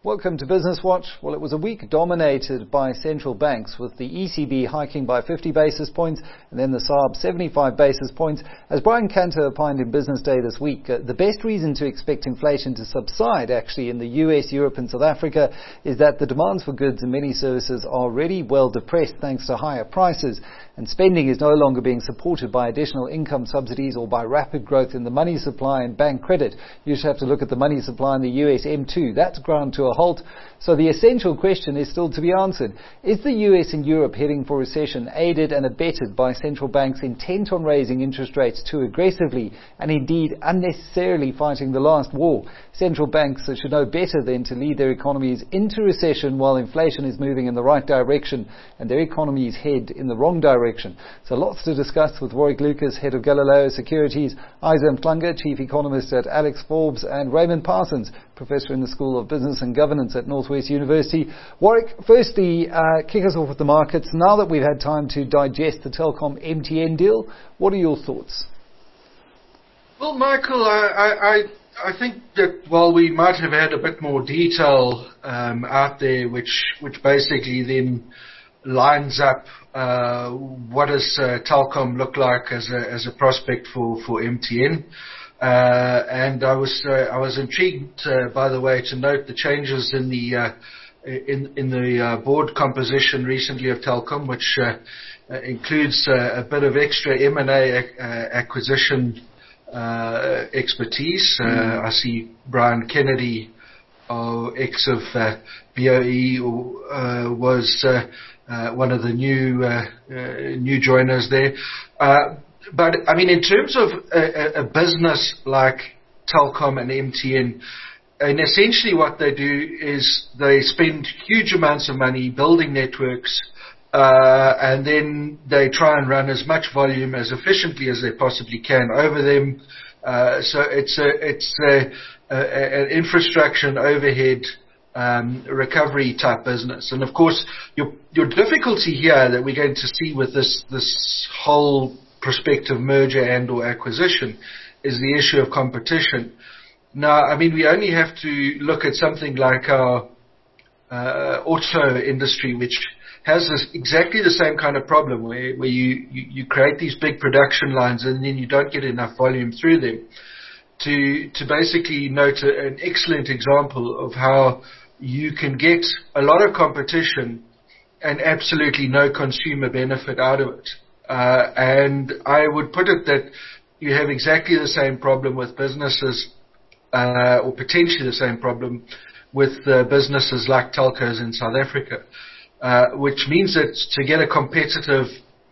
Welcome to Business Watch. Well, it was a week dominated by central banks, with the ECB hiking by 50 basis points and then the SARB 75 basis points. As Brian Cantor opined in Business Day this week, the best reason to expect inflation to subside actually in the US, Europe and South Africa is that the demands for goods and many services are already well depressed thanks to higher prices, and spending is no longer being supported by additional income subsidies or by rapid growth in the money supply and bank credit. You just have to look at the money supply in the US M2. That's ground to a halt. So the essential question is still to be answered. Is the US and Europe heading for recession, aided and abetted by central banks intent on raising interest rates too aggressively and indeed unnecessarily fighting the last war? Central banks should know better than to lead their economies into recession while inflation is moving in the right direction and their economies head in the wrong direction. So lots to discuss with Warwick Lucas, head of Galileo Securities, Isa Mhlanga, chief economist at Alex Forbes, and Raymond Parsons, professor in the School of Business and Governance at Northwest University. Warwick, firstly, kick us off with the markets. Now that we've had time to digest the Telkom MTN deal, what are your thoughts? Well, Michael, I think that while we might have had a bit more detail out there, which basically then lines up what does Telkom look like as a prospect for MTN. And I was intrigued, by the way, to note the changes in the board composition recently of Telkom, which includes a bit of extra M&A acquisition expertise. I see Brian Kennedy, ex of BOE, was one of the new joiners there. But I mean, in terms of a business like Telkom and MTN, and essentially what they do is they spend huge amounts of money building networks, and then they try and run as much volume as efficiently as they possibly can over them. So it's an infrastructure and overhead recovery type business. And of course, your difficulty here that we're going to see with this whole prospective merger and or acquisition is the issue of competition. Now, I mean, we only have to look at something like our auto industry, which has exactly the same kind of problem where you create these big production lines and then you don't get enough volume through them. To basically note an excellent example of how you can get a lot of competition and absolutely no consumer benefit out of it. And I would put it that you have exactly the same problem with businesses, or potentially the same problem with businesses like telcos in South Africa, which means that to get a competitive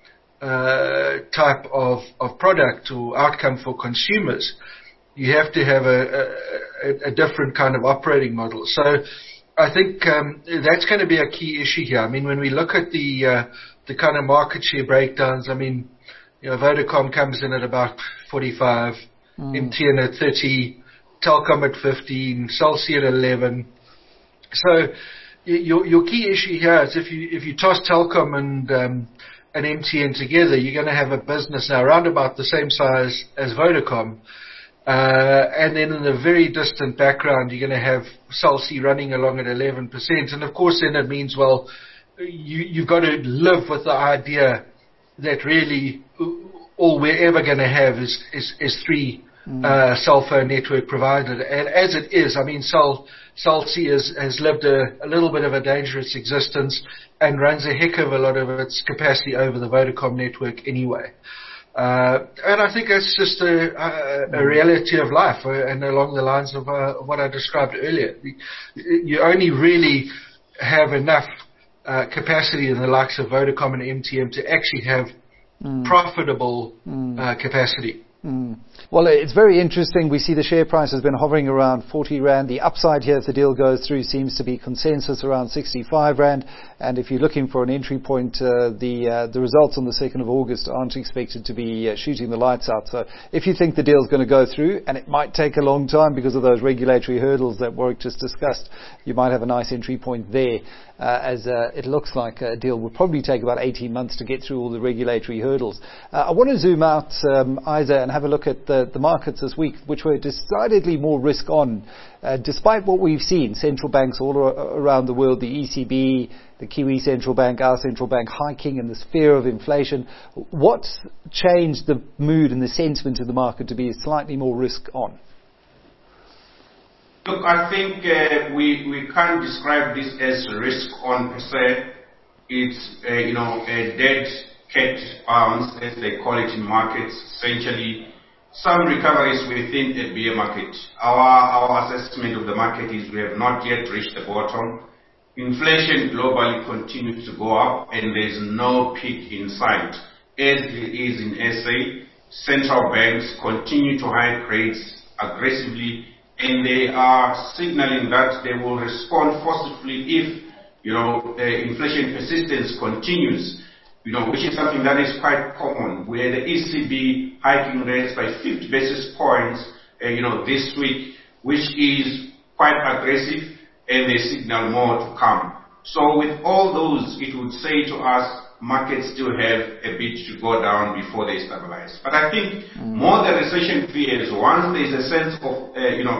type of product or outcome for consumers, you have to have a different kind of operating model. So I think that's going to be a key issue here. I mean, when we look at the kind of market share breakdowns, I mean, you know, Vodacom comes in at about 45, MTN at 30, Telkom at 15, Cell C at 11. So your key issue here is if you toss Telkom and MTN together, you're going to have a business now around about the same size as Vodacom. And then in the very distant background, you're going to have Cell C running along at 11%. And of course, then it means, well, you've got to live with the idea that really all we're ever going to have is three cell phone network providers. And as it is, I mean, Cell C has lived a little bit of a dangerous existence and runs a heck of a lot of its capacity over the Vodacom network anyway. And I think that's just a reality of life, and along the lines of what I described earlier. You only really have enough capacity in the likes of Vodacom and MTN to actually have profitable capacity. Well, it's very interesting. We see the share price has been hovering around 40 Rand. The upside here, if the deal goes through, seems to be consensus around 65 Rand. And if you're looking for an entry point, the results on the 2nd of August aren't expected to be shooting the lights out. So if you think the deal's going to go through, and it might take a long time because of those regulatory hurdles that Warwick just discussed, you might have a nice entry point there. as it looks like a deal will probably take about 18 months to get through all the regulatory hurdles. I want to zoom out, Isa, and have a look at the markets this week, which were decidedly more risk on, despite what we've seen. Central banks all around the world, the ECB, the Kiwi Central Bank, our central bank, hiking in this fear of inflation. What's changed the mood and the sentiment of the market to be slightly more risk on? Look, I think we can't describe this as risk on per se. It's a dead cat bounce, as they call it in markets. Essentially, some recoveries within a bear market. Our assessment of the market is we have not yet reached the bottom. Inflation globally continues to go up, and there's no peak in sight. As it is in SA, central banks continue to hike rates aggressively, and they are signaling that they will respond forcibly if inflation persistence continues, which is something that is quite common, where the ECB hiking rates by 50 basis points, this week, which is quite aggressive, and they signal more to come. So with all those, it would say to us, markets still have a bit to go down before they stabilize. But I think more the recession fears, once there is a sense of,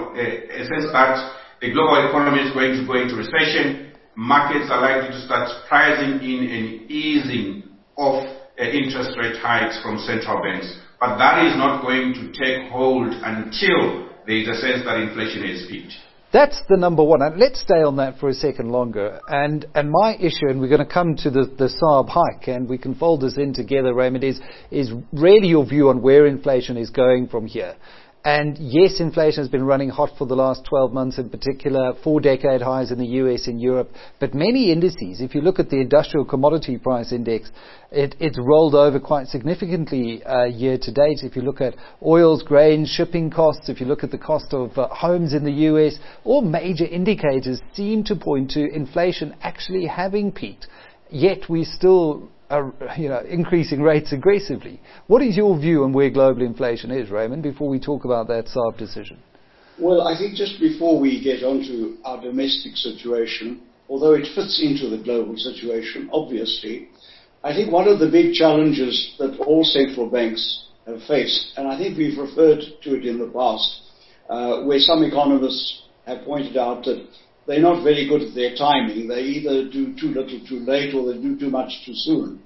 a sense that the global economy is going to go into recession, markets are likely to start pricing in an easing of interest rate hikes from central banks. But that is not going to take hold until there is a sense that inflation has peaked. That's the number one. And let's stay on that for a second longer. And my issue, and we're going to come to the SARB hike, and we can fold this in together, Raymond, is really your view on where inflation is going from here. And yes, inflation has been running hot for the last 12 months in particular, 4-decade highs in the US and Europe. But many indices, if you look at the industrial commodity price index, it's rolled over quite significantly year to date. If you look at oils, grains, shipping costs, if you look at the cost of homes in the US, all major indicators seem to point to inflation actually having peaked. Yet we still are increasing rates aggressively. What is your view on where global inflation is, Raymond, before we talk about that SARB decision? Well, I think just before we get onto our domestic situation, although it fits into the global situation, obviously, I think one of the big challenges that all central banks have faced, and I think we've referred to it in the past, where some economists have pointed out that they're not very good at their timing. They either do too little too late or they do too much too soon.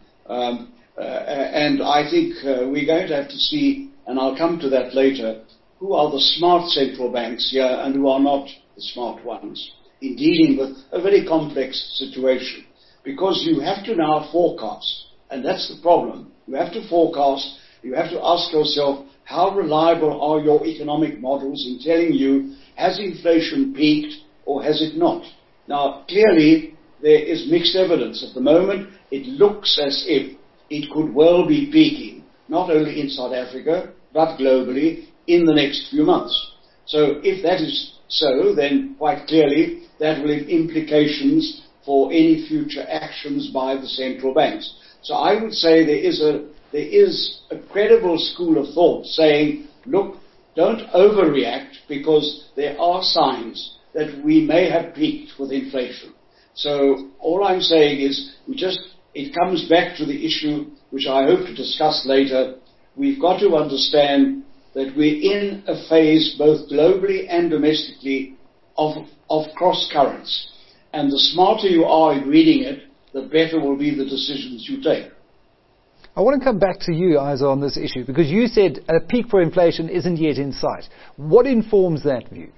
And I think we're going to have to see, and I'll come to that later, who are the smart central banks here and who are not the smart ones in dealing with a very complex situation. Because you have to now forecast, and that's the problem. You have to forecast, you have to ask yourself, how reliable are your economic models in telling you, has inflation peaked or has it not? Now, clearly, there is mixed evidence. At the moment, it looks as if it could well be peaking, not only in South Africa, but globally, in the next few months. So if that is so, then quite clearly, that will have implications for any future actions by the central banks. So I would say there is a credible school of thought saying, look, don't overreact because there are signs that we may have peaked with inflation. So all I'm saying is it comes back to the issue which I hope to discuss later. We've got to understand that we're in a phase both globally and domestically of cross currents. And the smarter you are in reading it, the better will be the decisions you take. I want to come back to you, Isa, on this issue, because you said a peak for inflation isn't yet in sight. What informs that view?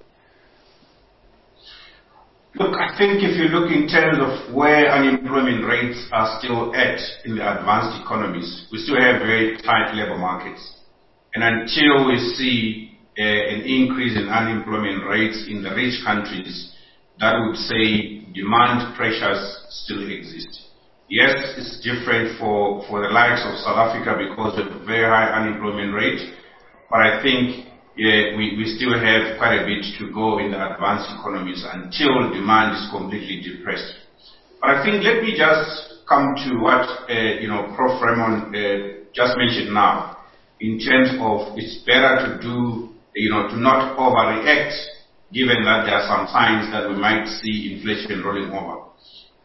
Look, I think if you look in terms of where unemployment rates are still at in the advanced economies, we still have very tight labor markets. And until we see an increase in unemployment rates in the rich countries, that would say demand pressures still exist. Yes, it's different for the likes of South Africa because of very high unemployment rate, but I think we still have quite a bit to go in the advanced economies until demand is completely depressed. But I think let me just come to what Prof. Raymond just mentioned now, in terms of it's better to not overreact, given that there are some signs that we might see inflation rolling over.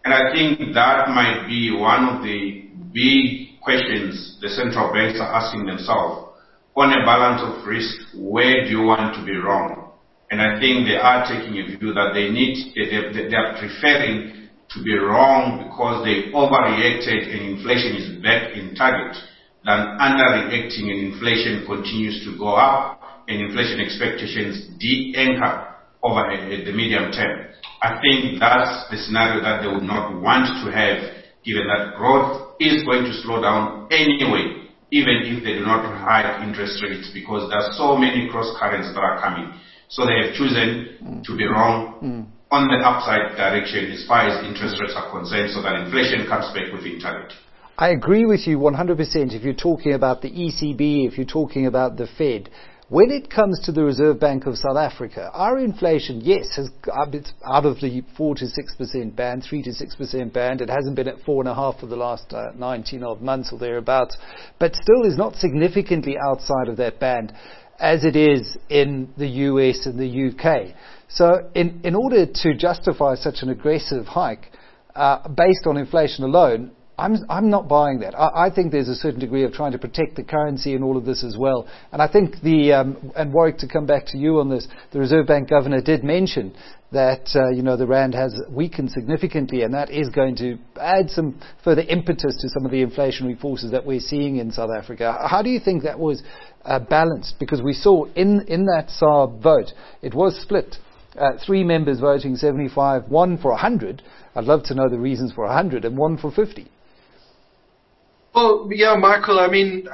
And I think that might be one of the big questions the central banks are asking themselves. On a balance of risk, where do you want to be wrong? And I think they are taking a view that they are preferring to be wrong because they overreacted and inflation is back in target than underreacting and inflation continues to go up and inflation expectations de-anchor over the medium term. I think that's the scenario that they would not want to have, given that growth is going to slow down anyway, even if they do not hike interest rates, because there are so many cross currents that are coming. So they have chosen to be wrong on the upside direction as far as interest rates are concerned, so that inflation comes back within target. I agree with you 100% if you're talking about the ECB, if you're talking about the Fed. When it comes to the Reserve Bank of South Africa, our inflation, yes, it's out of the 4 to 6% band, 3 to 6% band. It hasn't been at 4.5 for the last 19 odd months or thereabouts, but still is not significantly outside of that band as it is in the US and the UK. So in order to justify such an aggressive hike based on inflation alone, I'm not buying that. I think there's a certain degree of trying to protect the currency in all of this as well. And I think and Warwick, to come back to you on this, the Reserve Bank governor did mention that, the rand has weakened significantly, and that is going to add some further impetus to some of the inflationary forces that we're seeing in South Africa. How do you think that was balanced? Because we saw in that SARB vote, it was split. 3 members voting 75, 1 for 100. I'd love to know the reasons for 100 and 1 for 50. Well, yeah, Michael, I mean,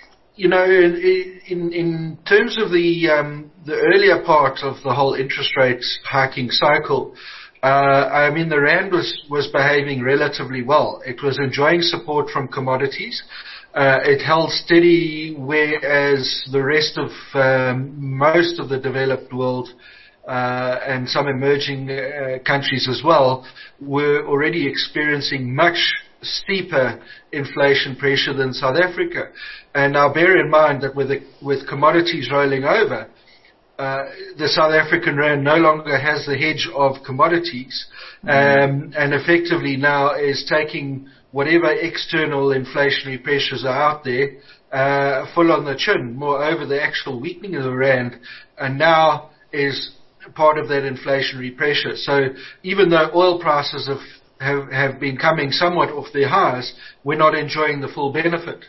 in terms of the earlier part of the whole interest rates hiking cycle, the rand was behaving relatively well. It was enjoying support from commodities. It held steady, whereas the rest of most of the developed world and some emerging countries as well were already experiencing much steeper inflation pressure than South Africa. And now bear in mind that with commodities rolling over, the South African rand no longer has the hedge of commodities, and effectively now is taking whatever external inflationary pressures are out there full on the chin. Moreover, the actual weakening of the rand and now is part of that inflationary pressure. So even though oil prices have been coming somewhat off their highs, we're not enjoying the full benefit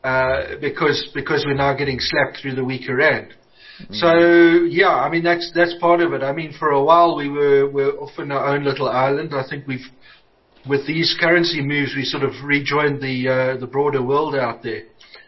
because we're now getting slapped through the weaker rand. So yeah, that's part of it. For a while we're off in our own little island. I think with these currency moves we sort of rejoined the broader world out there.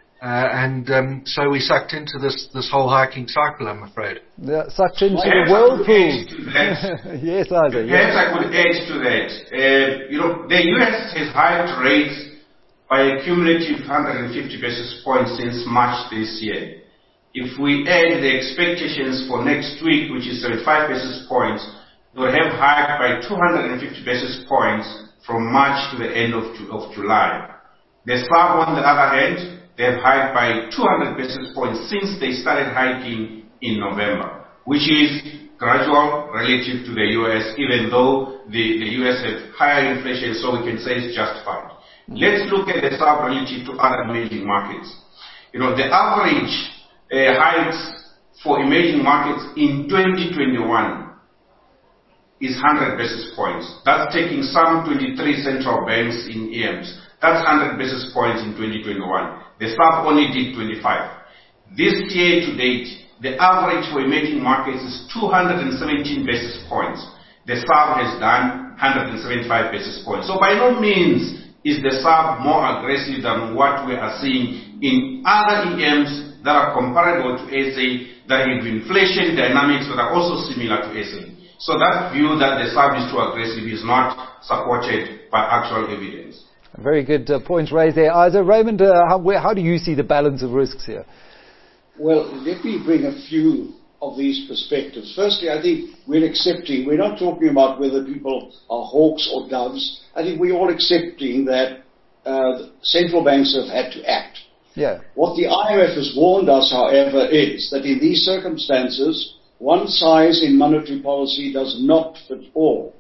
So we sucked into this whole hiking cycle, I'm afraid. Yeah, sucked into the whirlpool. Yes, Isaac. Yes, I could add to that. The US has hiked rates by a cumulative 150 basis points since March this year. If we add the expectations for next week, which is 75 basis points, they will have hiked by 250 basis points from March to the end of July. The SARB, on the other hand, they have hiked by 200 basis points since they started hiking in November, which is gradual relative to the US, even though the US have higher inflation, so we can say it's justified. Let's look at the SARB relative to other emerging markets. The average hikes for emerging markets in 2021 is 100 basis points. That's taking some 23 central banks in EMs. That's 100 basis points in 2021. The SARB only did 25. This year to date, the average for emerging markets is 217 basis points. The SARB has done 175 basis points. So by no means is the SARB more aggressive than what we are seeing in other EMs that are comparable to SA, that have inflation dynamics that are also similar to SA. So that view that the SARB is too aggressive is not supported by actual evidence. Very good points raised there. Isaac, Raymond, how do you see the balance of risks here? Well, let me bring a few of these perspectives. Firstly, I think we're not talking about whether people are hawks or doves. I think we're all accepting that central banks have had to act. Yeah. What the IMF has warned us, however, is that in these circumstances, one size in monetary policy does not fit all.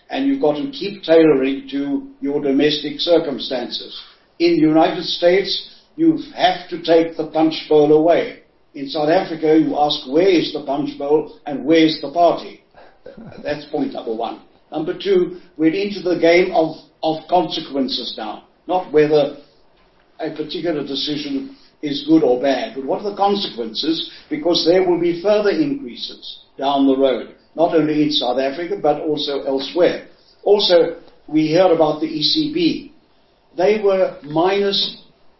and you've got to keep tailoring to your domestic circumstances. In the United States, you have to take the punch bowl away. In South Africa, you ask, where is the punch bowl and where is the party? That's point number one. Number two, we're into the game of consequences now. Not whether a particular decision is good or bad, but what are the consequences? Because there will be further increases down the road, not only in South Africa, but also elsewhere. Also, we heard about the ECB. They were minus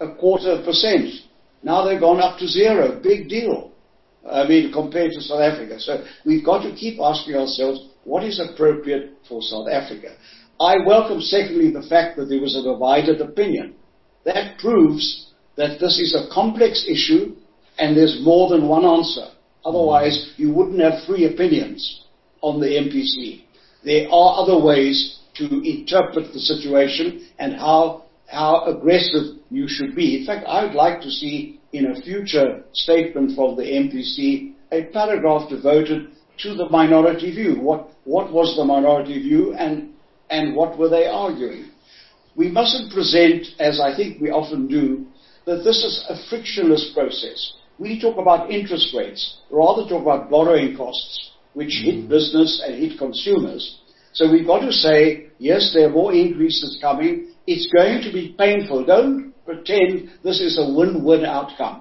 0.25%. Now they've gone up to zero. Big deal. Compared to South Africa. So we've got to keep asking ourselves, what is appropriate for South Africa? I welcome, secondly, the fact that there was a divided opinion. That proves that this is a complex issue and there's more than one answer. Otherwise, you wouldn't have three opinions on the MPC. There are other ways to interpret the situation and how aggressive you should be. In fact, I would like to see in a future statement from the MPC a paragraph devoted to the minority view. What was the minority view and what were they arguing? We mustn't present, as I think we often do, that this is a frictionless process. We talk about interest rates, rather talk about borrowing costs, which hit business and hit consumers. So we've got to say, yes, there are more increases coming. It's going to be painful. Don't pretend this is a win-win outcome.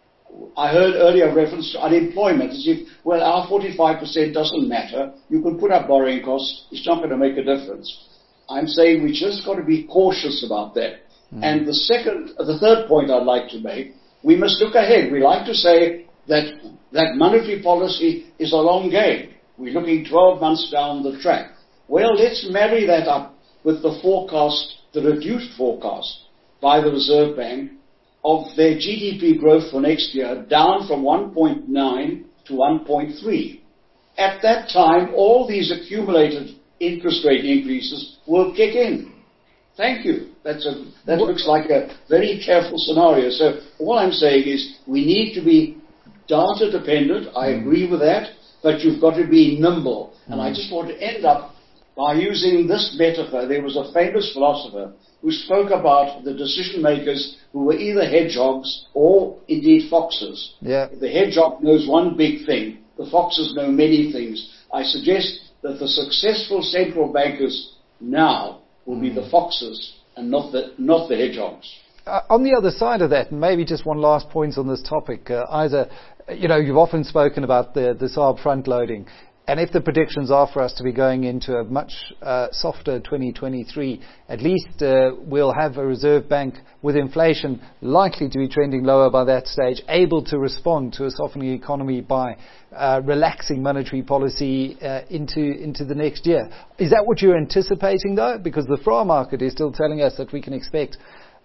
I heard earlier reference to unemployment as if, well, our 45% doesn't matter. You can put up borrowing costs. It's not going to make a difference. I'm saying we just got to be cautious about that. And the third point I'd like to make, we must look ahead. We like to say that monetary policy is a long game. We're looking 12 months down the track. Well, let's marry that up with the forecast, the reduced forecast by the Reserve Bank of their GDP growth for next year, down from 1.9 to 1.3. At that time, all these accumulated interest rate increases will kick in. Thank you. That looks like a very careful scenario. So all I'm saying is we need to be data dependent. I agree with that, but you've got to be nimble. And I just want to end up by using this metaphor. There was a famous philosopher who spoke about the decision makers who were either hedgehogs or indeed foxes. Yeah. The hedgehog knows one big thing. The foxes know many things. I suggest that the successful central bankers now will be the foxes and not the hedgehogs. On the other side of that, and maybe just one last point on this topic, Isa, you've often spoken about the SARB front loading. And if the predictions are for us to be going into a much softer 2023, at least we'll have a Reserve Bank with inflation likely to be trending lower by that stage, able to respond to a softening economy by relaxing monetary policy into the next year. Is that what you're anticipating, though? Because the FRA market is still telling us that we can expect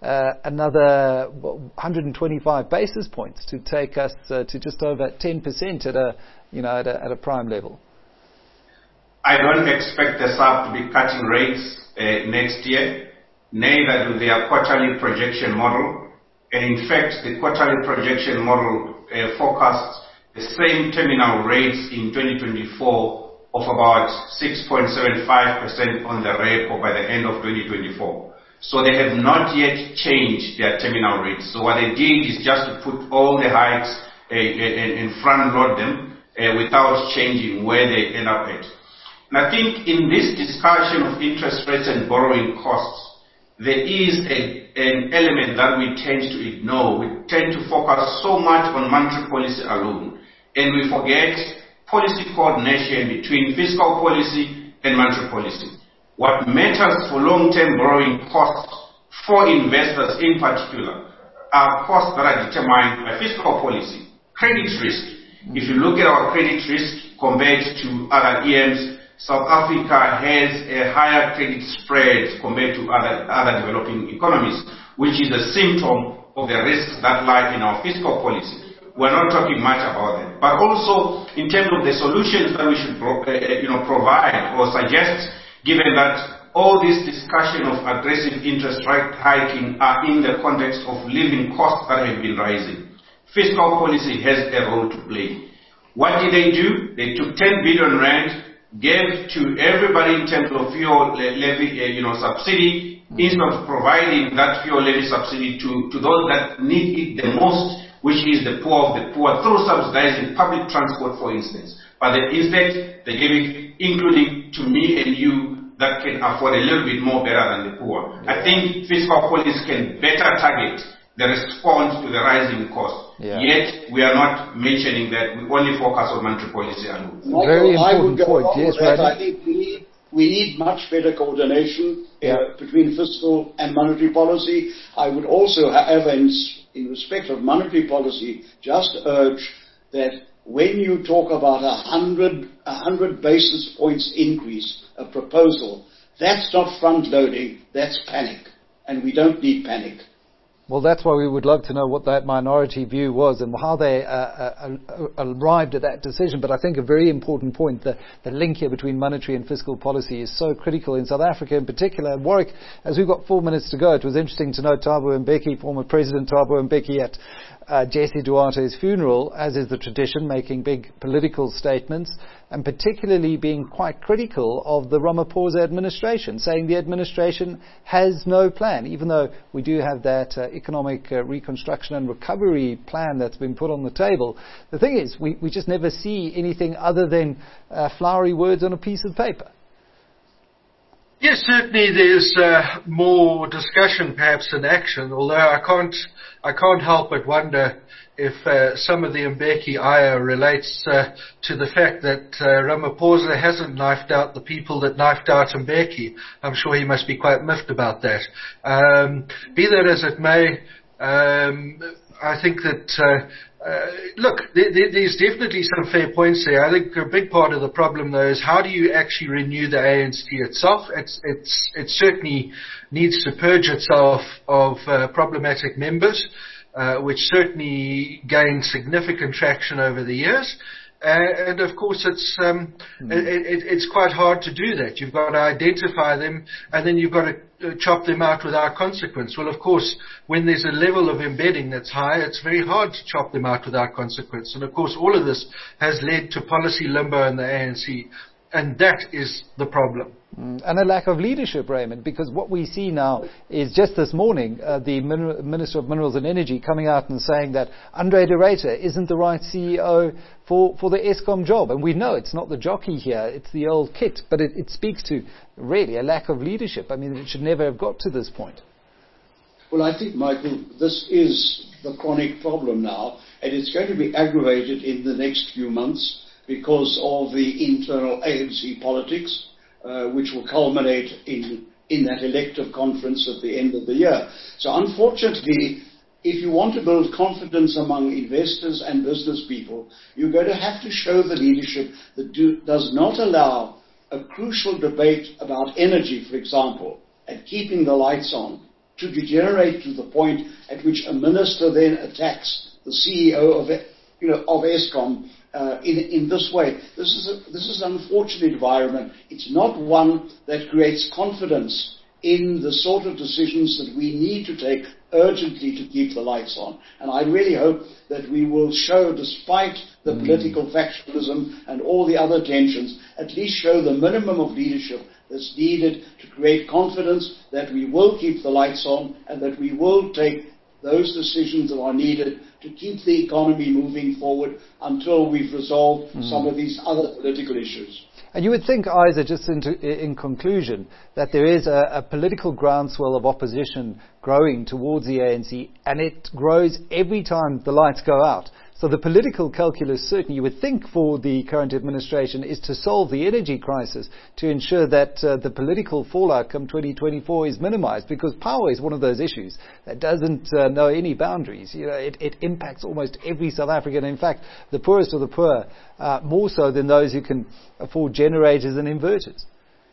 another 125 basis points to take us to just over 10% at a prime level. I don't expect the SARB to be cutting rates next year, neither do their quarterly projection model. And in fact, the quarterly projection model forecasts the same terminal rates in 2024 of about 6.75% on the repo by the end of 2024. So they have not yet changed their terminal rates. So what they did is just to put all the hikes and front load them without changing where they end up at. And I think in this discussion of interest rates and borrowing costs, there is an element that we tend to ignore. We tend to focus so much on monetary policy alone, and we forget policy coordination between fiscal policy and monetary policy. What matters for long-term borrowing costs for investors in particular are costs that are determined by fiscal policy. Credit risk. If you look at our credit risk compared to other EMs, South Africa has a higher credit spread compared to other developing economies, which is a symptom of the risks that lie in our fiscal policy. We're not talking much about that. But also, in terms of the solutions that we should provide or suggest, given that all this discussion of aggressive interest rate hiking are in the context of living costs that have been rising. Fiscal policy has a role to play. What did they do? They took 10 billion rand gave to everybody in terms of fuel levy, subsidy, instead of providing that fuel levy subsidy to those that need it the most, which is the poor of the poor, through subsidizing public transport, for instance. But instead, they gave it, including to me and you, that can afford a little bit more better than the poor. Yeah. I think fiscal policy can better target the response to the rising cost. Yeah. Yet, we are not mentioning that. We only focus on monetary policy alone. Very important point. Yes, I think we need much better coordination between fiscal and monetary policy. I would also, however, in respect of monetary policy, just urge that when you talk about 100 basis points increase, a proposal, that's not front-loading, that's panic. And we don't need panic. Well, that's why we would love to know what that minority view was and how they arrived at that decision. But I think a very important point, the link here between monetary and fiscal policy is so critical in South Africa in particular. And Warwick, as we've got 4 minutes to go, it was interesting to note Thabo Mbeki, former President Thabo Mbeki at Jesse Duarte's funeral, as is the tradition, making big political statements and particularly being quite critical of the Ramaphosa administration, saying the administration has no plan, even though we do have that economic reconstruction and recovery plan that's been put on the table. The thing is, we just never see anything other than flowery words on a piece of paper. Yes, certainly there's more discussion perhaps than action, although I can't help but wonder if some of the Mbeki ire relates to the fact that Ramaphosa hasn't knifed out the people that knifed out Mbeki. I'm sure he must be quite miffed about that. Be that as it may, I think that look, there's definitely some fair points there. I think a big part of the problem, though, is how do you actually renew the ANC itself? It certainly needs to purge itself of problematic members, which certainly gained significant traction over the years. And of course, it's quite hard to do that. You've got to identify them, and then you've got to chop them out without consequence. Well, of course, when there's a level of embedding that's high, it's very hard to chop them out without consequence. And of course, all of this has led to policy limbo in the ANC, and that is the problem. And a lack of leadership, Raymond, because what we see now is just this morning, the Minister of Minerals and Energy coming out and saying that Andre de Ruyter isn't the right CEO for the Eskom job. And we know it's not the jockey here, it's the old kit, but it speaks to really a lack of leadership. I mean, it should never have got to this point. Well, I think, Michael, this is the chronic problem now, and it's going to be aggravated in the next few months because of the internal ANC politics. Which will culminate in that elective conference at the end of the year. So unfortunately, if you want to build confidence among investors and business people, you're going to have to show the leadership that does not allow a crucial debate about energy, for example, and keeping the lights on, to degenerate to the point at which a minister then attacks the CEO of Eskom in this way. This is an unfortunate environment. It's not one that creates confidence in the sort of decisions that we need to take urgently to keep the lights on. And I really hope that we will show, despite the political factionalism and all the other tensions, at least show the minimum of leadership that's needed to create confidence that we will keep the lights on and that we will take those decisions that are needed to keep the economy moving forward until we've resolved some of these other political issues. And you would think, Isa, just in conclusion, that there is a political groundswell of opposition growing towards the ANC, and it grows every time the lights go out. So the political calculus, certainly you would think for the current administration, is to solve the energy crisis, to ensure that the political fallout come 2024 is minimized, because power is one of those issues that doesn't know any boundaries. You know, it impacts almost every South African. In fact, the poorest of the poor, more so than those who can afford generators and inverters.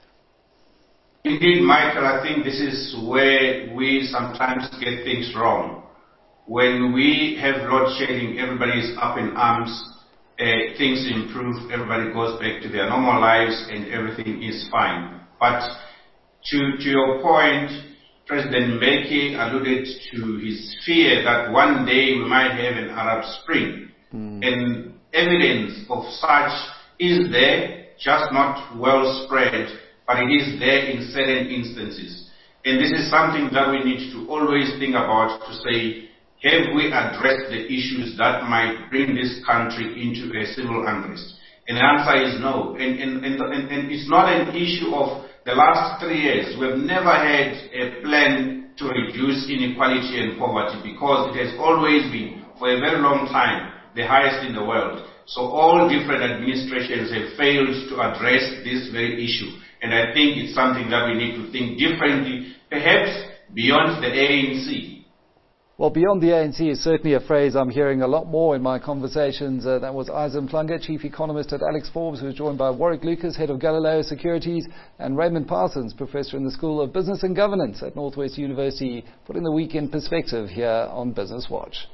Indeed, Michael, I think this is where we sometimes get things wrong. When we have load shedding, everybody is up in arms, things improve, everybody goes back to their normal lives and everything is fine. But to your point, President Mbeki alluded to his fear that one day we might have an Arab Spring. And evidence of such is there. just not well spread, but it is there in certain instances. And this is something that we need to always think about, to say, have we addressed the issues that might bring this country into a civil unrest? And the answer is no. And it's not an issue of the last 3 years. We've never had a plan to reduce inequality and poverty, because it has always been, for a very long time, the highest in the world. So all different administrations have failed to address this very issue. And I think it's something that we need to think differently, perhaps beyond the ANC. Well, beyond the ANC is certainly a phrase I'm hearing a lot more in my conversations. That was Iza Mhlanga, Chief Economist at Alex Forbes, who was joined by Warwick Lucas, Head of Galileo Securities, and Raymond Parsons, Professor in the School of Business and Governance at Northwest University, putting the week in perspective here on Business Watch.